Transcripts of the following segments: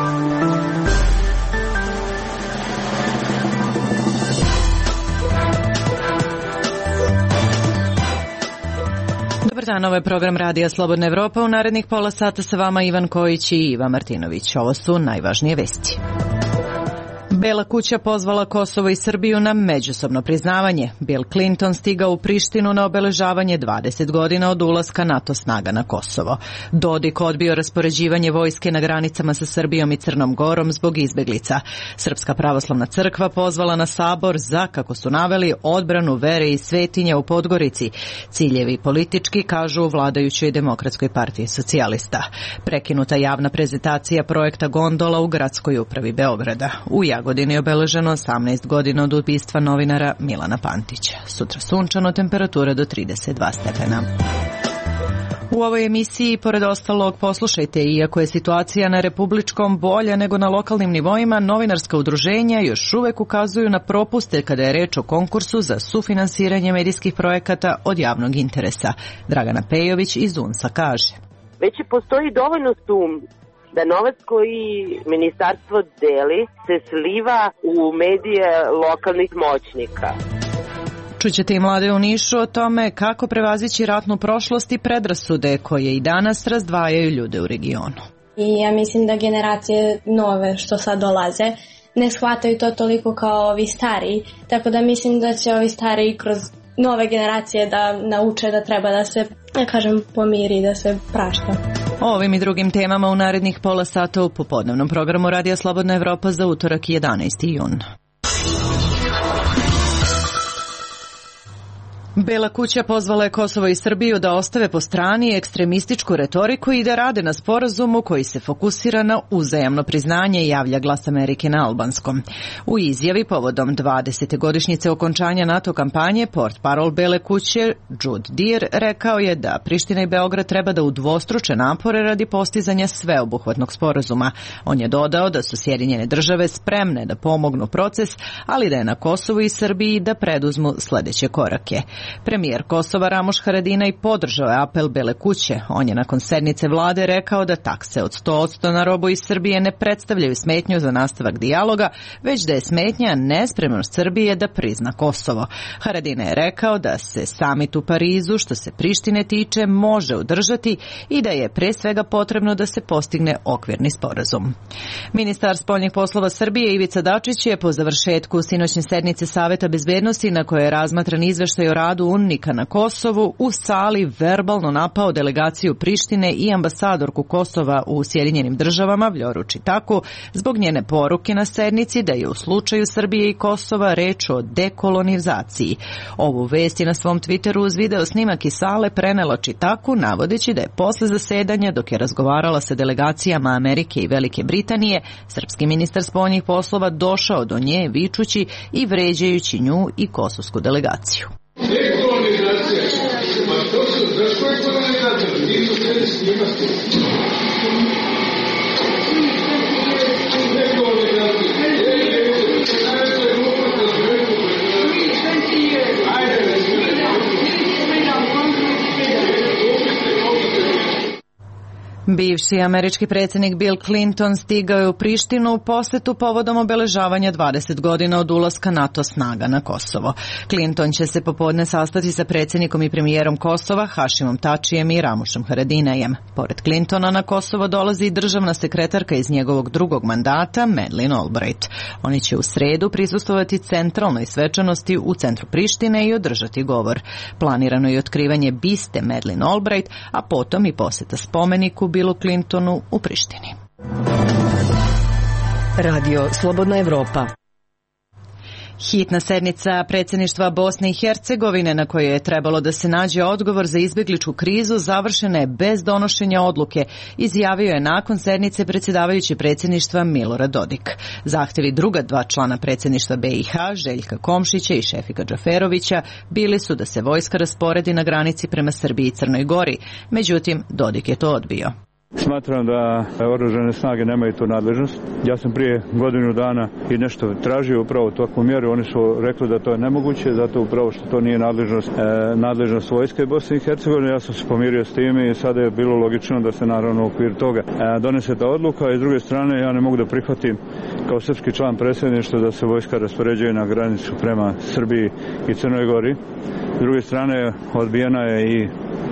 Dobar dan, ovo je program Radija Slobodna Evropa. U narednih pola sata sa vama Ivan Kojić i Iva Martinović. Ovo su najvažnije vesti. Bela kuća pozvala Kosovo i Srbiju na međusobno priznavanje. Bill Clinton stigao u Prištinu na obeležavanje 20 godina od ulaska NATO snaga na Kosovo. Dodik odbio raspoređivanje vojske na granicama sa Srbijom i Crnom Gorom zbog izbeglica. Srpska pravoslavna crkva pozvala na sabor za, kako su naveli, odbranu vere i svetinja u Podgorici. Ciljevi politički, kažu u vladajućoj Demokratskoj partiji socijalista. Prekinuta javna prezentacija projekta Gondola u gradskoj upravi Beograda. U Jagodini je obeleženo 18 godina od ubistva novinara Milana Pantića. Sutra sunčano, temperatura do 32 stepena. U ovoj emisiji, pored ostalog, poslušajte, iako je situacija na republičkom bolja nego na lokalnim nivoima, novinarska udruženja još uvek ukazuju na propuste kada je reč o konkursu za sufinansiranje medijskih projekata od javnog interesa. Dragana Pejović iz UNS-a kaže: već postoji dovoljno sumnji da novac koji ministarstvo deli se sliva u medije lokalnih moćnika. Čućete i mlade u Nišu o tome kako prevazići ratnu prošlost i predrasude koje i danas razdvajaju ljude u regionu. I ja mislim da generacije nove što sad dolaze ne shvataju to toliko kao ovi stariji, tako da mislim da će ovi stariji kroz nove generacije da nauče da treba da se, pomiri, da se prašta. O ovim i drugim temama u narednih pola sata u popodnevnom programu Radija Slobodna Evropa za utorak 11. jun. Bela kuća pozvala je Kosovo i Srbiju da ostave po strani ekstremističku retoriku i da rade na sporazumu koji se fokusira na uzajamno priznanje, javlja Glas Amerike na albanskom. U izjavi povodom 20. godišnjice okončanja NATO kampanje, portparol Bele kuće Jude Deer rekao je da Priština i Beograd treba da udvostruče napore radi postizanja sveobuhvatnog sporazuma. On je dodao da su Sjedinjene države spremne da pomognu proces, ali da je na Kosovu i Srbiji da preduzmu sledeće korake. Premijer Kosova Ramuš Haradinaj podržao je apel Bele kuće. On je nakon sednice vlade rekao da takse od 100% na robu iz Srbije ne predstavljaju smetnju za nastavak dijaloga, već da je smetnja nespremnost Srbije da prizna Kosovo. Haradinaj je rekao da se samit u Parizu, što se Prištine tiče, može održati i da je pre svega potrebno da se postigne okvirni sporazum. Ministar spoljnih poslova Srbije Ivica Dačić je po završetku sinoćne sednice Saveta bezbednosti, na kojoj je razmatran izveštaj o radu UNMIK-a na Kosovu, u sali verbalno napao delegaciju Prištine i ambasadorku Kosova u Sjedinjenim državama Vljoru Čitaku zbog njene poruke na sednici da je u slučaju Srbije i Kosova reč o dekolonizaciji. Ovu vest je na svom Twitteru uz video snimak iz sale prenela Čitaku, navodeći da je posle zasedanja, dok je razgovarala sa delegacijama Amerike i Velike Britanije, srpski ministar spoljnih poslova došao do nje vičući i vređajući nju i kosovsku delegaciju. Dekolonizacija, pa to su, zašto je kolonizacija? Nisu htjeli snimati. Bivši američki predsjednik Bill Clinton stigao je u Prištinu u posetu povodom obeležavanja 20 godina od ulaska NATO snaga na Kosovo. Clinton će se popodne sastati sa predsjednikom i premijerom Kosova Hašimom Tačijem i Ramušem Haradinajem. Pored Clintona na Kosovo dolazi i državna sekretarka iz njegovog drugog mandata, Madeleine Albright. Oni će u sredu prisustvovati centralnoj svečanosti u centru Prištine i održati govor. Planirano je otkrivanje biste Madeleine Albright, a potom i posjeta spomeniku Billu Clintonu u Prištini. Radio Slobodna Evropa. Hitna sednica predsjedništva Bosne i Hercegovine, na kojoj je trebalo da se nađe odgovor za izbjegličku krizu, završena je bez donošenja odluke, izjavio je nakon sednice predsjedavajući predsjedništva Milorad Dodik. Zahtjevi druga dva člana predsjedništva BiH, Željka Komšića i Šefika Džaferovića, bili su da se vojska rasporedi na granici prema Srbiji i Crnoj Gori. Međutim, Dodik je to odbio. Smatram da oružane snage nemaju tu nadležnost. Ja sam prije godinu dana i nešto tražio upravo takvu mjeru. Oni su rekli da to je nemoguće, zato upravo što to nije nadležnost vojske Bosne i Hercegovine. Ja sam se pomirio s tim i sada je bilo logično da se naravno u okviru toga donese ta odluka. I s druge strane ja ne mogu da prihvatim kao srpski član predsjedništva da se vojska raspoređuje na granicu prema Srbiji i Crnoj Gori. S druge strane odbijena je i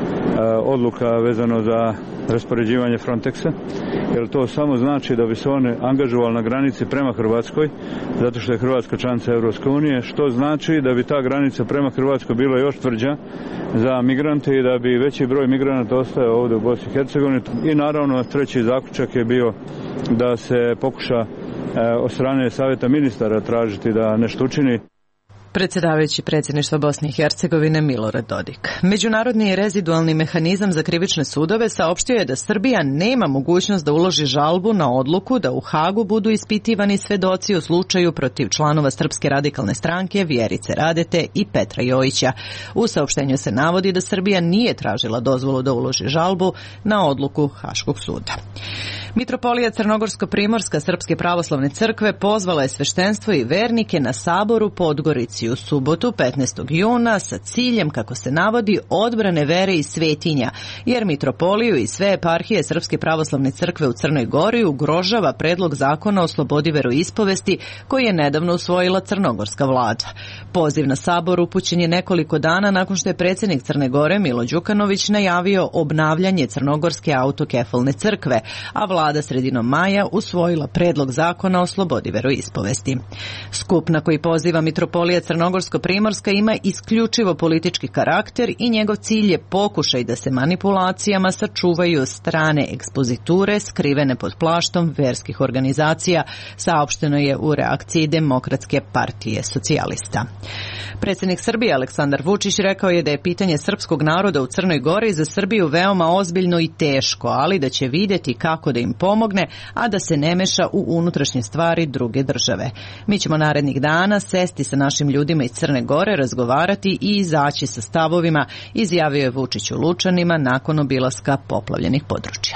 odluka vezano za raspoređivanje Frontexa, jer to samo znači da bi se on angažovao na granici prema Hrvatskoj, zato što je Hrvatska članica Europske unije, što znači da bi ta granica prema Hrvatskoj bila još tvrđa za migrante i da bi veći broj migranata ostao ovdje u Bosni i Hercegovini. I naravno treći zaključak je bio da se pokuša od strane Savjeta ministara tražiti da nešto učini. Predsjedavajući predsjedništva Bosne i Hercegovine Milorad Dodik. Međunarodni rezidualni mehanizam za krivične sudove saopštio je da Srbija nema mogućnost da uloži žalbu na odluku da u Hagu budu ispitivani svedoci u slučaju protiv članova Srpske radikalne stranke Vjerice Radete i Petra Jojića. U saopštenju se navodi da Srbija nije tražila dozvolu da uloži žalbu na odluku Haškog suda. Mitropolija Crnogorsko-Primorska Srpske pravoslavne crkve pozvala je sveštenstvo i vernike na saboru Podgorici u subotu 15. juna sa ciljem, kako se navodi, odbrane vere i svetinja, jer mitropoliju i sve eparhije Srpske pravoslavne crkve u Crnoj Gori ugrožava predlog zakona o slobodi veroispovesti koji je nedavno usvojila crnogorska vlada. Poziv na sabor upućen je nekoliko dana nakon što je predsjednik Crne Gore Milo Đukanović najavio obnavljanje Crnogorske autokefalne crkve, a vlada sredinom maja usvojila predlog zakona o slobodi veroispovesti. Skup na koji poziva mitropolija Crnogorsko-Primorska ima isključivo politički karakter i njegov cilj je pokušaj da se manipulacijama sačuvaju strane ekspoziture skrivene pod plaštom verskih organizacija, saopšteno je u reakciji Demokratske partije socijalista. Predsjednik Srbije Aleksandar Vučić rekao je da je pitanje srpskog naroda u Crnoj Gori za Srbiju veoma ozbiljno i teško, ali da će vidjeti kako da im pomogne, a da se ne meša u unutrašnje stvari druge države. Mi ćemo narednih dana sesti sa našim ljudima iz Crne Gore, razgovarati i izaći sa stavovima, izjavio je Vučić u Lučanima nakon obilaska poplavljenih područja.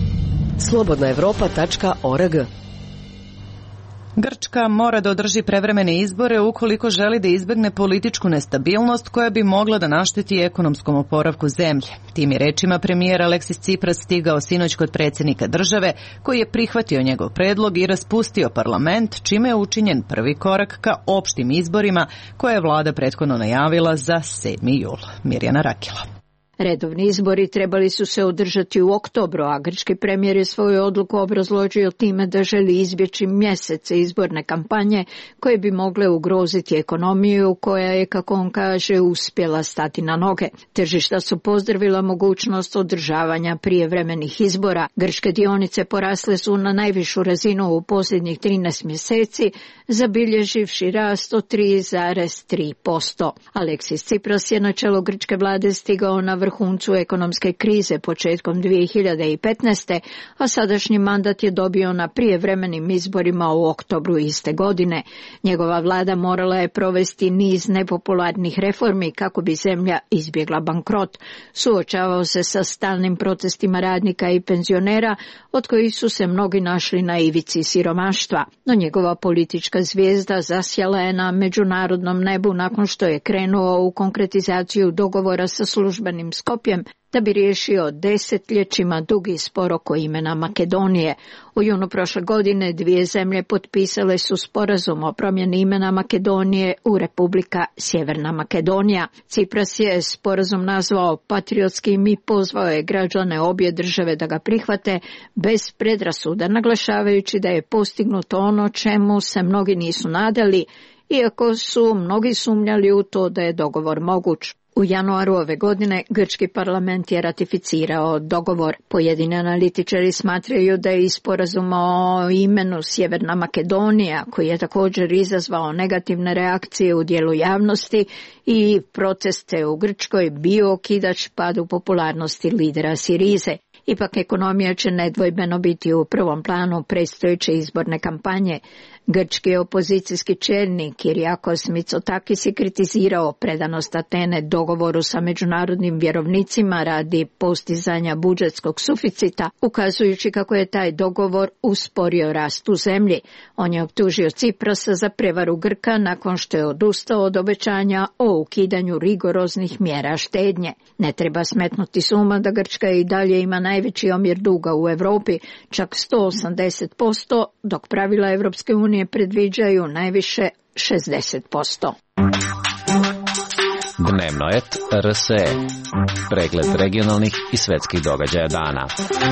Slobodnaevropa.org. Grčka mora da održi prevremene izbore ukoliko želi da izbjegne političku nestabilnost koja bi mogla da našteti ekonomskom oporavku zemlje. Tim je rečima premijer Aleksis Tsipras stigao sinoć kod predsjednika države, koji je prihvatio njegov predlog i raspustio parlament, čime je učinjen prvi korak ka opštim izborima koje je vlada prethodno najavila za 7. jul. Mirjana Rakila. Redovni izbori trebali su se održati u oktobru, a grčki premijer je svoju odluku obrazložio time da želi izbjeći mjesece izborne kampanje koje bi mogle ugroziti ekonomiju koja je, kako on kaže, uspjela stati na noge. Tržišta su pozdravila mogućnost održavanja prijevremenih izbora. Grčke dionice porasle su na najvišu razinu u posljednjih 13 mjeseci, zabilježivši rast od 3,3%. Aleksis Tsipras je na čelo grčke vlade stigao na vrhuncu ekonomske krize početkom 2015. a sadašnji mandat je dobio na prijevremenim izborima u oktobru iste godine. Njegova vlada morala je provesti niz nepopularnih reformi kako bi zemlja izbjegla bankrot. Suočavao se sa stalnim protestima radnika i penzionera, od kojih su se mnogi našli na ivici siromaštva. No njegova politička zvijezda zasjala je na međunarodnom nebu nakon što je krenuo u konkretizaciju dogovora sa službenim Skopjem da bi riješio desetljećima dugi spor oko imena Makedonije. U junu prošle godine dvije zemlje potpisale su sporazum o promjeni imena Makedonije u Republika Sjeverna Makedonija. Tsipras je sporazum nazvao patriotskim i pozvao je građane obje države da ga prihvate bez predrasuda, naglašavajući da je postignuto ono čemu se mnogi nisu nadali, iako su mnogi sumnjali u to da je dogovor moguć. U januaru ove godine grčki parlament je ratificirao dogovor. Pojedini analitičari smatraju da je i sporazum o imenu Sjeverna Makedonija, koji je također izazvao negativne reakcije u dijelu javnosti i proteste u Grčkoj, bio okidač padu popularnosti lidera Sirize. Ipak ekonomija će nedvojbeno biti u prvom planu predstojeće izborne kampanje. Grčki opozicijski čelnik Kyriakos Mitsotakis je kritizirao predanost Atene dogovoru sa međunarodnim vjerovnicima radi postizanja budžetskog suficita, ukazujući kako je taj dogovor usporio rast u zemlji. On je optužio Ciprasa za prevaru Grka nakon što je odustao od obećanja o ukidanju rigoroznih mjera štednje. Ne treba smetnuti s uma da Grčka i dalje ima najveći omjer duga u Europi, čak 180%, dok pravila Europske unije predviđaju najviše 60%. Dnevnoet RSE. Pregled regionalnih i svetskih događaja dana.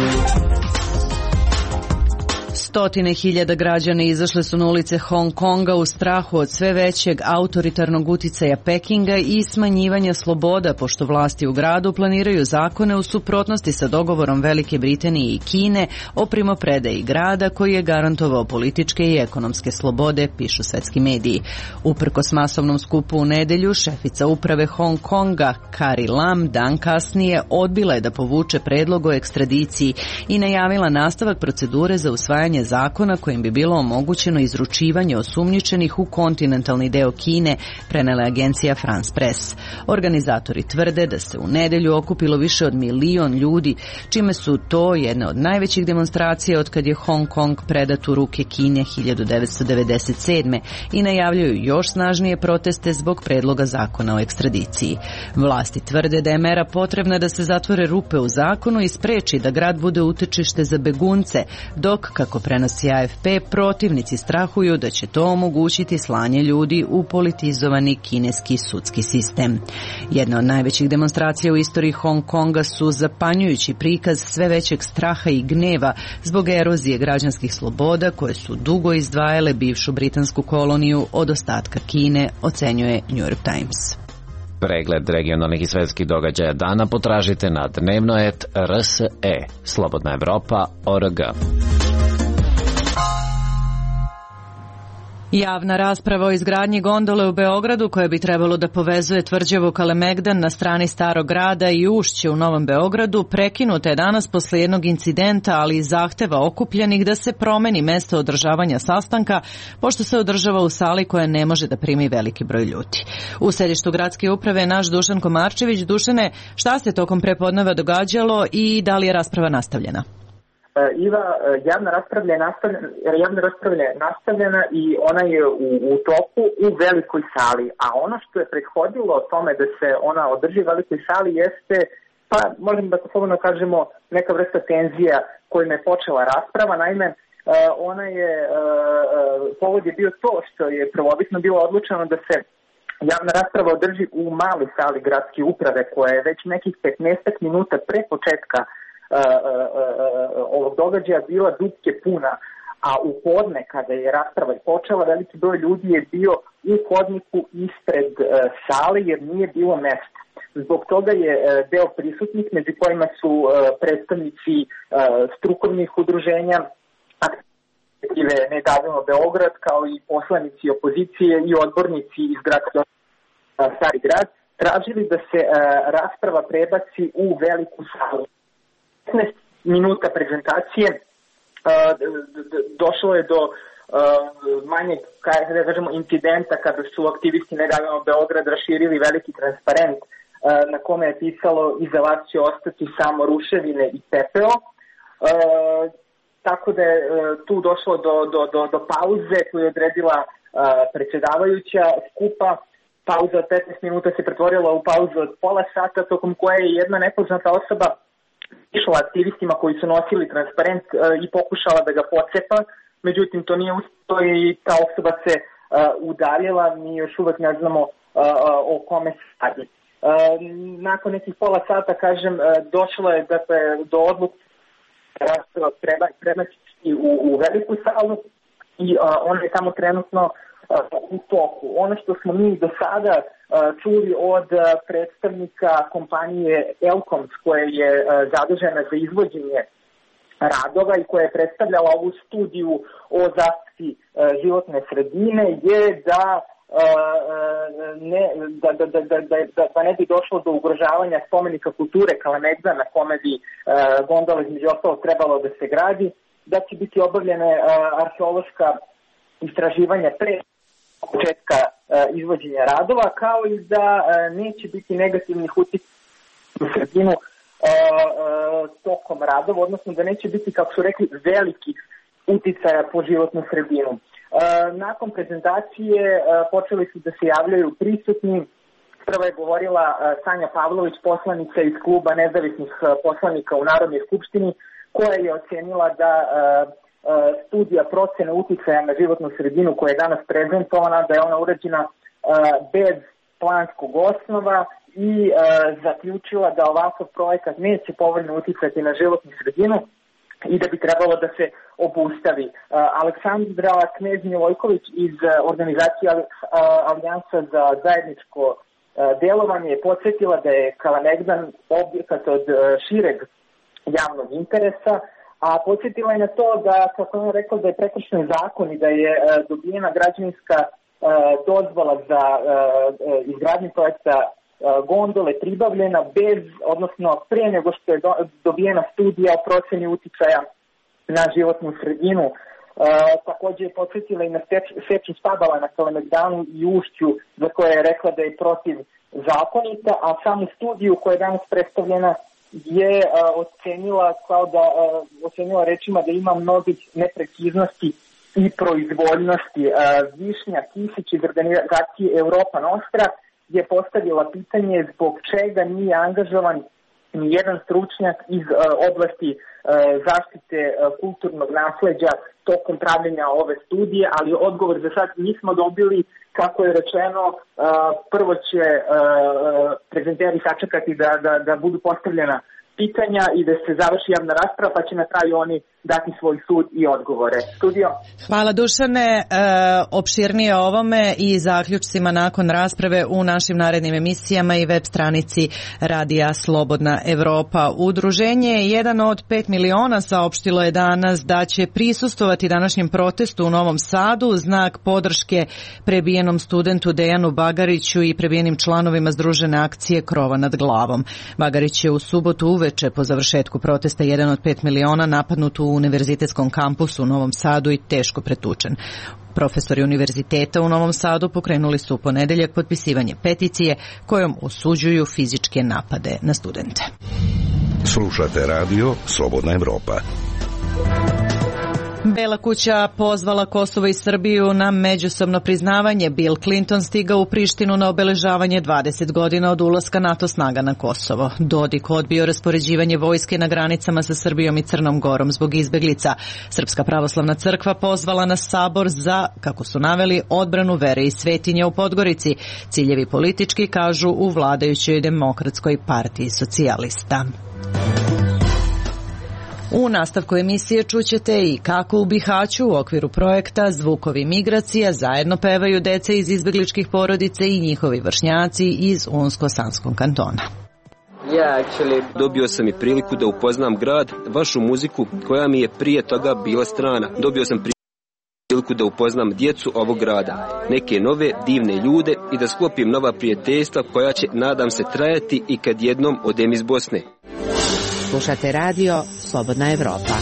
Stotine hiljada građana izašle su na ulice Hong Konga u strahu od sve većeg autoritarnog uticaja Pekinga i smanjivanja sloboda, pošto vlasti u gradu planiraju zakone u suprotnosti sa dogovorom Velike Britanije i Kine o primopredaji grada koji je garantovao političke i ekonomske slobode, pišu svetski mediji. Uprkos masovnom skupu u nedelju, šefica uprave Hong Konga, Carrie Lam, dan kasnije odbila je da povuče predlog o ekstradiciji i najavila nastavak procedure za usvajanje zakona kojim bi bilo omogućeno izručivanje osumnjičenih u kontinentalni deo Kine, prenela agencija France Press. Organizatori tvrde da se u nedelju okupilo više od 1 milion ljudi, čime su to jedne od najvećih demonstracija od kad je Hong Kong predat u ruke Kine 1997. i najavljaju još snažnije proteste zbog predloga zakona o ekstradiciji. Vlasti tvrde da je mera potrebna da se zatvore rupe u zakonu i spreči da grad bude utočište za begunce, dok, kako prenosi AFP, protivnici strahuju da će to omogućiti slanje ljudi u politizovani kineski sudski sistem. Jedna od najvećih demonstracija u istoriji Hong Konga su zapanjujući prikaz sve većeg straha i gneva zbog erozije građanskih sloboda koje su dugo izdvajale bivšu britansku koloniju od ostatka Kine, ocenjuje New York Times. Pregled regionalnih i svetskih događaja dana potražite na Dnevnoet RSE, Slobodna Evropa.org. Javna rasprava o izgradnji gondole u Beogradu, koja bi trebalo da povezuje tvrđavu Kalemegdan na strani Starog grada i Ušće u Novom Beogradu, prekinuta je danas posle jednog incidenta, ali i zahteva okupljenih da se promeni mesto održavanja sastanka, pošto se održava u sali koja ne može da primi veliki broj ljudi. U sedištu gradske uprave je naš Dušan Komarčević. Dušane, šta se tokom prepodneva događalo i da li je rasprava nastavljena? Iva, javna rasprava je nastavljena i ona je u toku u velikoj sali, a ono što je prethodilo o tome da se ona održi u velikoj sali jeste, pa možemo da slobodno kažemo, neka vrsta tenzija kojima je počela rasprava. Naime, ona je, povod je bio to što je prvobitno bilo odlučeno da se javna rasprava održi u maloj sali gradske uprave, koja je već nekih 15 minuta pre početka ovog događaja bila dupke puna, a u podne kada je rasprava počela, veliki broj ljudi je bio u hodniku ispred sale jer nije bilo mesta. Zbog toga je deo prisutnih, među kojima su predstavnici strukovnih udruženja, aktive Nedavno Beograd, kao i poslanici opozicije i odbornici iz gradskog Stari grad, tražili da se rasprava prebaci u veliku salu. 15 minuta prezentacije došlo je do manjeg, da kažemo, incidenta kada su aktivisti Nedavno Beograd raširili veliki transparent na kome je pisalo iza vas će ostati samo ruševine i pepeo. Tako da je tu došlo do pauze koju je odredila predsjedavajuća skupa. Pauza od 15 minuta se pretvorila u pauzu od pola sata, tokom koje je jedna nepoznata osoba išla aktivistima koji su nosili transparent i pokušala da ga pocepa, međutim to nije uspelo i ta osoba se udaljila, mi još uvek ne znamo o kome se radi. Nakon nekih pola sata, kažem, došlo je do odluke prebaciti u veliku salu i ona je tamo trenutno u toku. Ono što smo mi do sada čuli od predstavnika kompanije Elkoms, koja je zadužena za izvođenje radova i koja je predstavljala ovu studiju o zaštiti životne sredine, je da da ne bi došlo do ugrožavanja spomenika kulture Kalemegdan na kome bi gondola između ostalog trebalo da se gradi, da će biti obavljene arheološka istraživanja pre početka izvođenja radova, kao i da neće biti negativnih uticaja u sredinu tokom radova, odnosno da neće biti, kako su rekli, velikih uticaja po životnu sredinu. Nakon prezentacije počeli su da se javljaju prisutni. Prva je govorila Sanja Pavlović, poslanica iz kluba nezavisnih poslanika u Narodnoj skupštini, koja je ocenila da studija procene uticaja na životnu sredinu koja je danas prezentovana, da je ona urađena bez planskog osnova i zaključila da ovakav projekat neće povoljno uticati na životnu sredinu i da bi trebalo da se obustavi. Aleksandra Knez-Milojković iz organizacije Alijansa za zajedničko delovanje je podsjetila da je Kalemegdan objekat od šireg javnog interesa, a podsjetila je na to da, kako je rekla, da je prekršen zakon i da je dobijena građevinska dozvola za izgradnju projekta gondole pribavljena odnosno pre nego što je dobijena studija o proceni uticaja na životnu sredinu. Također je podsjetila i na seču stabala na Kalemegdanu i Ušću, za koje je rekla da je protiv zakonita, a samu studiju koja je danas predstavljena je ocenila rečima da ima mnogih nepreciznosti i proizvoljnosti. Višnja Kisić iz organizacije Europa Nostra je postavila pitanje zbog čega nije angažovan ni jedan stručnjak iz oblasti zaštite kulturnog nasleđa tokom pravljenja ove studije, ali odgovor za sad nismo dobili. Kako je rečeno, prvo će prezenteri sačekati da budu postavljena pitanja i da se završi javna rasprava, pa će na kraju oni dati svoj sud i odgovore. Studio. Hvala Dušane. Opširnije o ovome i zaključcima nakon rasprave u našim narednim emisijama i web stranici Radija Slobodna Evropa. Udruženje 1 od 5 miliona saopštilo je danas da će prisustvovati današnjem protestu u Novom Sadu u znak podrške prebijenom studentu Dejanu Bagariću i prebijenim članovima združene akcije Krova nad glavom. Bagarić je u subotu uveče po završetku protesta 1 od 5 miliona napadnut u univerzitetskom kampusu u Novom Sadu i teško pretučen. Profesori univerziteta u Novom Sadu pokrenuli su u ponedeljak potpisivanje peticije kojom osuđuju fizičke napade na studente. Slušate radio Slobodna Evropa. Bela kuća pozvala Kosovo i Srbiju na međusobno priznavanje. Bill Clinton stigao u Prištinu na obeležavanje 20 godina od ulaska NATO snaga na Kosovo. Dodik odbio raspoređivanje vojske na granicama sa Srbijom i Crnom Gorom zbog izbeglica. Srpska pravoslavna crkva pozvala na sabor za, kako su naveli, odbranu vere i svetinje u Podgorici. Ciljevi politički, kažu, u vladajućoj Demokratskoj partiji socijalista. U nastavku emisije čućete i kako u Bihaću u okviru projekta Zvukovi migracija zajedno pevaju deca iz izbegličkih porodica i njihovi vršnjaci iz Unsko-Sanskog kantona. Dobio sam i priliku da upoznam grad, vašu muziku koja mi je prije toga bila strana. Dobio sam priliku da upoznam djecu ovog grada, neke nove divne ljude i da sklopim nova prijateljstva koja će, nadam se, trajati i kad jednom odem iz Bosne. Slušate radio Slobodna Evropa.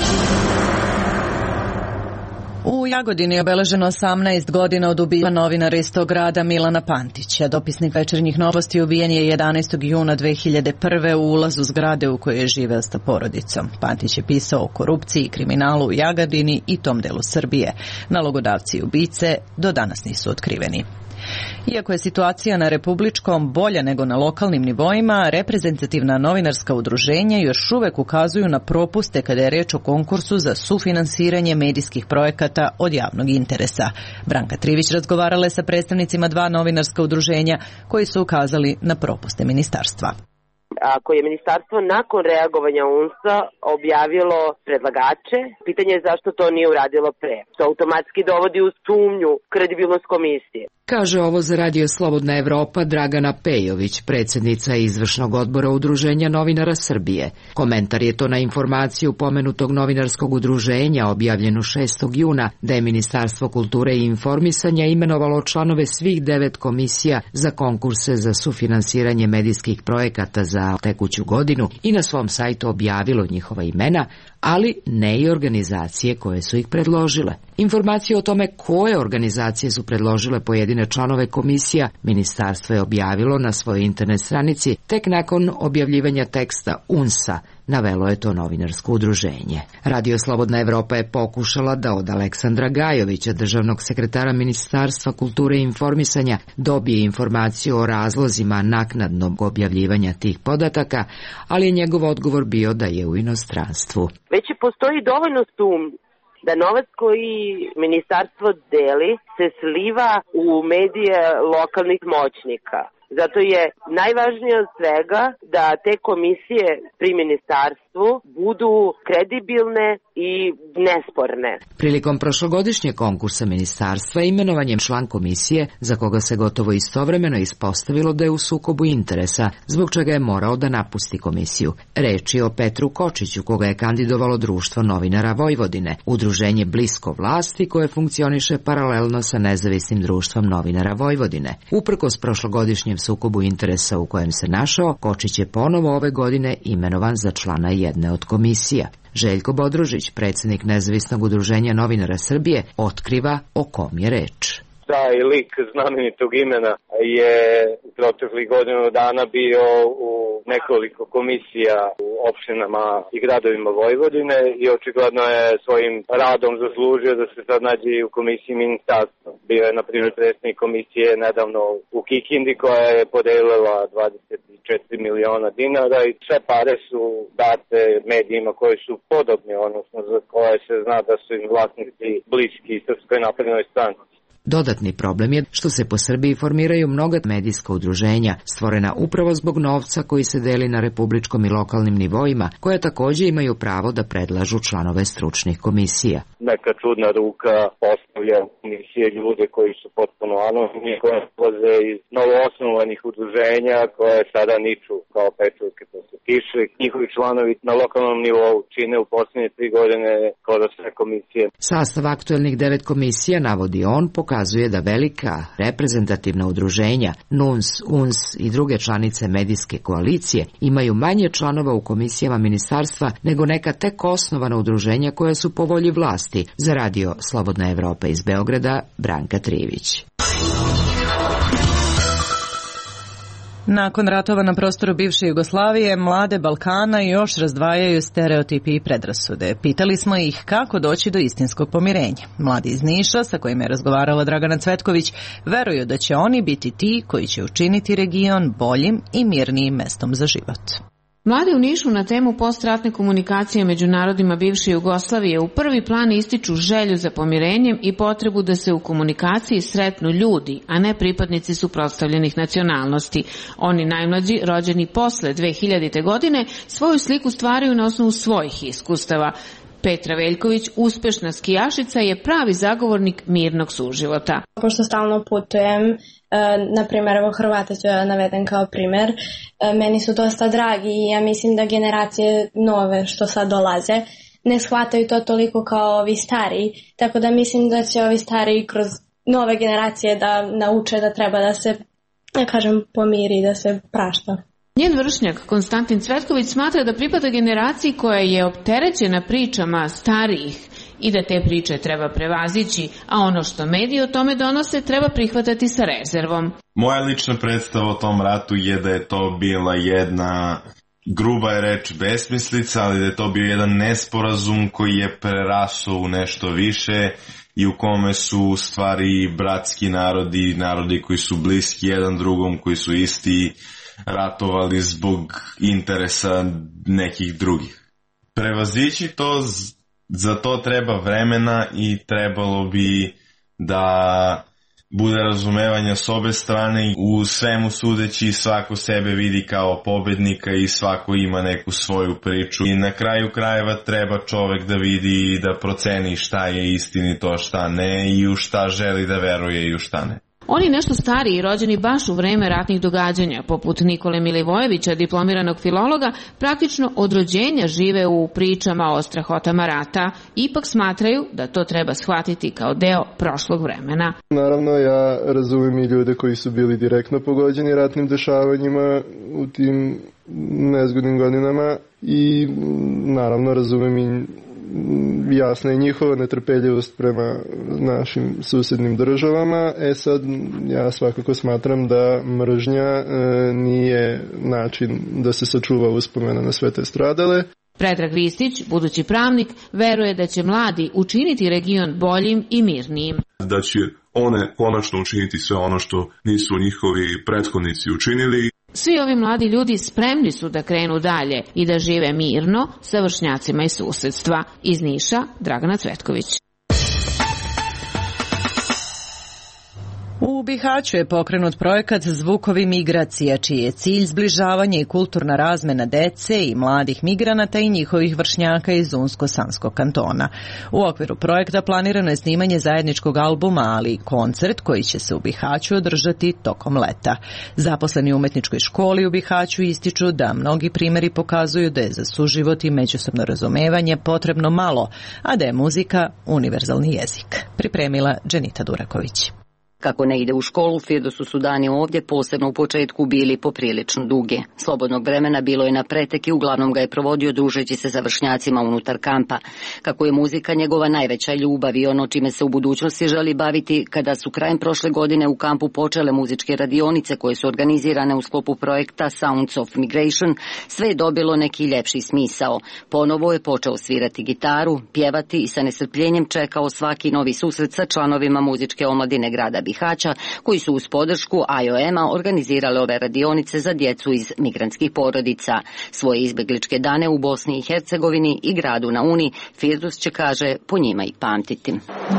U Jagodini je obeleženo 18 godina od ubistva novinara iz tog grada Milana Pantića. Dopisnik Večernjih novosti ubijen je 11. juna 2001. u ulazu zgrade u kojoj je živeo sa porodicom. Pantić je pisao o korupciji i kriminalu u Jagodini i tom delu Srbije. Nalogodavci i ubice do danas nisu otkriveni. Iako je situacija na republičkom bolja nego na lokalnim nivoima, reprezentativna novinarska udruženja još uvek ukazuju na propuste kada je reč o konkursu za sufinansiranje medijskih projekata od javnog interesa. Branka Trivić razgovarala je sa predstavnicima 2 novinarska udruženja koji su ukazali na propuste ministarstva. Ako je ministarstvo nakon reagovanja UNS-a objavilo predlagače, pitanje je zašto to nije uradilo pre. To automatski dovodi u sumnju kredibilnost komisije. Kaže ovo za Radio Slobodna Evropa Dragana Pejović, predsjednica izvršnog odbora Udruženja novinara Srbije. Komentar je to na informaciju pomenutog novinarskog udruženja objavljenu 6. juna da je Ministarstvo kulture i informisanja imenovalo članove svih 9 komisija za konkurse za sufinansiranje medijskih projekata za tekuću godinu i na svom sajtu objavilo njihova imena, ali ne i organizacije koje su ih predložile. Informacije o tome koje organizacije su predložile pojedine članove komisija Ministarstvo je objavilo na svojoj internet stranici tek nakon objavljivanja teksta UNS-a, navelo je to novinarsko udruženje. Radio Slobodna Evropa je pokušala da od Aleksandra Gajovića, državnog sekretara Ministarstva kulture i informisanja, dobije informaciju o razlozima naknadnog objavljivanja tih podataka, ali je njegov odgovor bio da je u inostranstvu. Već postoji dovoljno sumnji da novac koji ministarstvo deli se sliva u medije lokalnih moćnika. Zato je najvažnije od svega da te komisije pri ministarstvu budu kredibilne i nesporne. Prilikom prošlogodišnjeg konkursa ministarstva imenovan je član komisije za koga se gotovo istovremeno ispostavilo da je u sukobu interesa, zbog čega je morao da napusti komisiju. Reč je o Petru Kočiću, koga je kandidovalo Društvo novinara Vojvodine, udruženje blisko vlasti koje funkcioniše paralelno sa Nezavisnim društvom novinara Vojvodine. Uprkos prošlogodišnjem sukobu interesa u kojem se našao, Kočić je ponovo ove godine imenovan za člana jedne od komisija. Željko Bodružić, predsjednik Nezavisnog udruženja novinara Srbije, otkriva o kom je reč. Taj lik znamenitog imena je u proteklih godinu dana bio u nekoliko komisija u opštinama i gradovima Vojvodine i očigledno je svojim radom zaslužio da se sad nađe i u komisiji ministarstva. Bio je, na primjer, predsjednik komisije nedavno u Kikindi koja je podelila 24 miliona dinara i sve pare su date medijima koji su podobni, odnosno za koje se zna da su im vlasnici bliski Srpskoj naprednoj stranci. Dodatni problem je što se po Srbiji formiraju mnoga medijska udruženja, stvorena upravo zbog novca koji se deli na republičkom i lokalnim nivoima, koje također imaju pravo da predlažu članove stručnih komisija. Neka čudna ruka postavlja komisije ljude koji su potpuno anonimni, koje dolaze iz novoosnovanih udruženja koje sada niču kao pečurke posle kiše. Njihovi članovi na lokalnom nivou čine u posljednje 3 godine skoro sve komisije. Sastav aktuelnih 9 komisija, navodi on, pokazuje da velika reprezentativna udruženja, NUNS, UNS i druge članice medijske koalicije imaju manje članova u komisijama ministarstva nego neka tek osnovana udruženja koja su po volji vlasti. Za Radio Slobodna Evropa iz Beograda, Branka Trivić. Nakon ratova na prostoru bivše Jugoslavije, mlade Balkana još razdvajaju stereotipi i predrasude. Pitali smo ih kako doći do istinskog pomirenja. Mladi iz Niša, sa kojima je razgovarala Dragana Cvetković, veruju da će oni biti ti koji će učiniti region boljim i mirnijim mestom za život. Mladi u Nišu na temu postratne komunikacije među narodima bivše Jugoslavije u prvi plan ističu želju za pomirenjem i potrebu da se u komunikaciji sretnu ljudi, a ne pripadnici suprotstavljenih nacionalnosti. Oni najmlađi, rođeni posle 2000. godine, svoju sliku stvaraju na osnovu svojih iskustava. Petra Veljković, uspešna skijašica, je pravi zagovornik mirnog suživota. Pošto stalno putujem, na primjer, evo Hrvate ću naveden kao primjer, meni su dosta dragi i ja mislim da generacije nove što sad dolaze ne shvataju to toliko kao ovi stariji, tako da mislim da će ovi stariji kroz nove generacije da nauče da treba da se, pomiri, da se prašta. Njen vršnjak, Konstantin Cvetković, smatra da pripada generaciji koja je opterećena pričama starijih i da te priče treba prevazići, a ono što mediji o tome donose treba prihvatati sa rezervom. Moja lična predstava o tom ratu je da je to bila jedna, gruba je reč, besmislica, ali da je to bio jedan nesporazum koji je prerasao u nešto više i u kome su stvari bratski narodi, narodi koji su bliski jedan drugom, koji su isti, ratovali zbog interesa nekih drugih. Prevazići to, za to treba vremena i trebalo bi da bude razumevanja s obe strane. U svemu sudeći svako sebe vidi kao pobednika i svako ima neku svoju priču. I na kraju krajeva treba čovek da vidi i da proceni šta je istinito, šta ne i u šta želi da veruje i u šta ne. Oni nešto stariji, rođeni baš u vreme ratnih događanja, poput Nikole Milivojevića, diplomiranog filologa, praktično od rođenja žive u pričama o strahotama rata, ipak smatraju da to treba shvatiti kao deo prošlog vremena. Naravno, ja razumem i ljude koji su bili direktno pogođeni ratnim dešavanjima u tim nezgodnim godinama i naravno razumem i jasna je njihova netrpeljivost prema našim susednim državama. Sad, ja svakako smatram da mržnja nije način da se sačuva uspomena na sve te stradale. Predrag Ristić, budući pravnik, veruje da će mladi učiniti region boljim i mirnijim. Da će one konačno učiniti sve ono što nisu njihovi prethodnici učinili. Svi ovi mladi ljudi spremni su da krenu dalje i da žive mirno sa vršnjacima iz susedstva. Iz Niša, Dragana Cvetković. U Bihaću je pokrenut projekat Zvukovi migracija, čiji je cilj zbližavanje i kulturna razmena dece i mladih migranata i njihovih vršnjaka iz Unsko-Sanskog kantona. U okviru projekta planirano je snimanje zajedničkog albuma, ali i koncert koji će se u Bihaću održati tokom leta. Zaposleni u umetničkoj školi u Bihaću ističu da mnogi primjeri pokazuju da je za suživot i međusobno razumevanje potrebno malo, a da je muzika univerzalni jezik. Pripremila Dženita Duraković. Kako ne ide u školu, Firdosu su dani ovdje, posebno u početku, bili poprilično duge. Slobodnog vremena bilo je na pretek i uglavnom ga je provodio družeći se sa vršnjacima unutar kampa. Kako je muzika njegova najveća ljubav i ono čime se u budućnosti želi baviti, kada su krajem prošle godine u kampu počele muzičke radionice koje su organizirane u sklopu projekta Sounds of Migration, sve je dobilo neki ljepši smisao. Ponovo je počeo svirati gitaru, pjevati i sa nestrpljenjem čekao svaki novi susret sa članovima muzičke omladine grada Bihaća, koji su uz podršku IOM-a organizirale ove radionice za djecu iz migrantskih porodica. Svoje izbjegličke dane u Bosni i Hercegovini i gradu na Uni, Firdus će, kaže, po njima i pamtiti.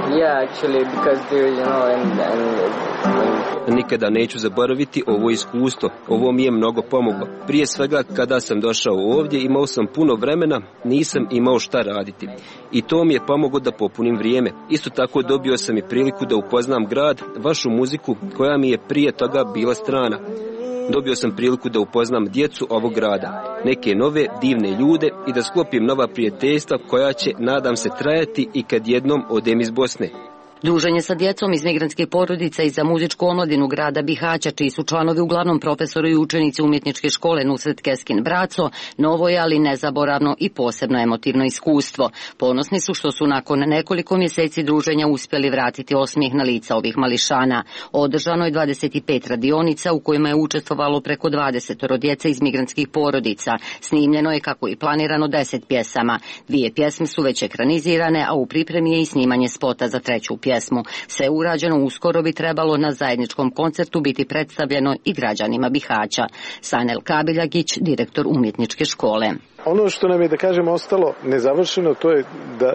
Nikada neću zaboraviti ovo iskustvo. Ovo mi je mnogo pomoglo. Prije svega, kada sam došao ovdje, imao sam puno vremena, nisam imao šta raditi. I to mi je pomoglo da popunim vrijeme. Isto tako dobio sam i priliku da upoznam grad, vašu muziku, koja mi je prije toga bila strana. Dobio sam priliku da upoznam djecu ovog grada, neke nove, divne ljude i da sklopim nova prijateljstva koja će, nadam se, trajati i kad jednom odem iz Bosne. Druženje sa djecom iz migrantskih porodica i za muzičku omladinu grada Bihaća, čiji su članovi uglavnom profesori i učenici umjetničke škole Nusret Keskin Braco, novo je, ali nezaboravno i posebno emotivno iskustvo. Ponosni su što su nakon nekoliko mjeseci druženja uspjeli vratiti osmijeh na lica ovih mališana. Održano je 25 radionica u kojima je učestvovalo preko 20 djece iz migrantskih porodica. Snimljeno je, kako i planirano, 10 pjesama. 2 pjesme su već ekranizirane, a u pripremi je i snimanje spota za 3. pjesmu. Sve urađeno uskoro bi trebalo na zajedničkom koncertu biti predstavljeno i građanima Bihaća. Sanel Kabiljagić, direktor umjetničke škole. Ono što nam je, da kažemo, ostalo nezavršeno, to je da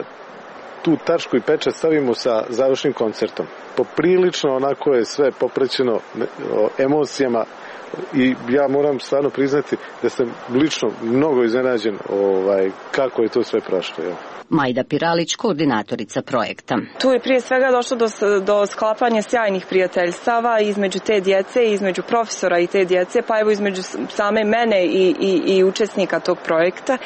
tu tačku i pečat stavimo sa završnim koncertom. Poprilično onako je sve popraćeno emocijama i ja moram stvarno priznati da sam lično mnogo iznenađen kako je to sve prošlo. Majda Piralić, koordinatorica projekta. Tu je prije svega došlo do sklapanja sjajnih prijateljstava između te djece, između profesora i te djece, pa evo između same mene i učesnika tog projekta.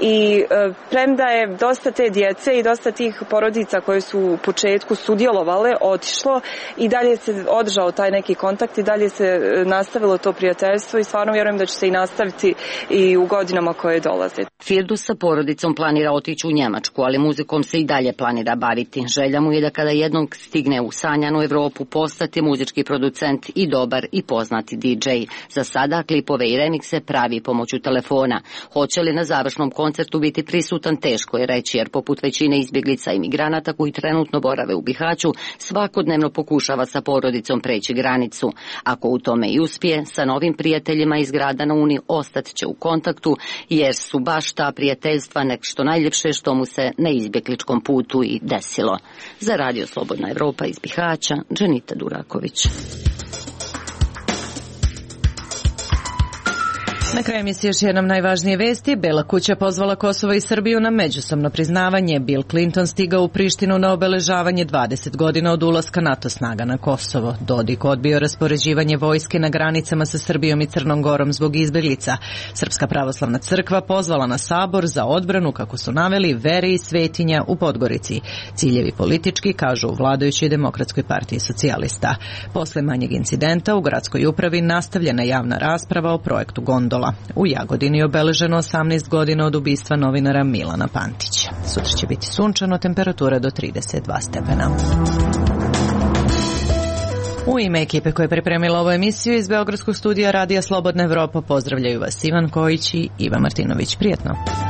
I premda je dosta te djece i dosta tih porodica koje su u početku sudjelovale otišlo, i dalje se održao taj neki kontakt i dalje se nastavilo to prijateljstvo i stvarno vjerujem da će se i nastaviti i u godinama koje dolaze. Firdus sa porodicom planira otići u Njemačku, ali muzikom se i dalje planira baviti. Želja mu je da kada jednom stigne u sanjanu Evropu postati muzički producent i dobar i poznati DJ. Za sada klipove i remikse pravi pomoću telefona. Hoće li na završnom koncertu biti prisutan, teško je reći, jer poput većine izbjeglica i migranata koji trenutno borave u Bihaću, svakodnevno pokušava sa porodicom preći granicu. Ako u tome i uspije, sa novim prijateljima iz grada na Uni ostat će u kontaktu, jer su baš ta prijateljstva nešto najljepše što mu se na izbjegličkom putu i desilo. Za Radio Slobodna Evropa iz Bihaća, Dženita Duraković. Na kraju emisije još jednom najvažnije vesti. Bela kuća pozvala Kosovo i Srbiju na međusobno priznavanje. Bill Clinton stigao u Prištinu na obeležavanje 20 godina od ulaska NATO snaga na Kosovo. Dodik odbio raspoređivanje vojske na granicama sa Srbijom i Crnom Gorom zbog izbeglica. Srpska pravoslavna crkva pozvala na sabor za odbranu, kako su naveli, vere i svetinja u Podgorici. Ciljevi politički, kažu u vladajućoj Demokratskoj partiji socijalista. Posle manjeg incidenta u gradskoj upravi nastavljena javna rasprava o projektu gondola. U Jagodini je obeleženo 18 godina od ubistva novinara Milana Pantića. Sutra će biti sunčano, temperatura do 32 stepena. U ime ekipe koja je pripremila ovu emisiju iz Beogradskog studija Radija Slobodna Evropa pozdravljaju vas Ivan Kojić i Iva Martinović. Prijetno!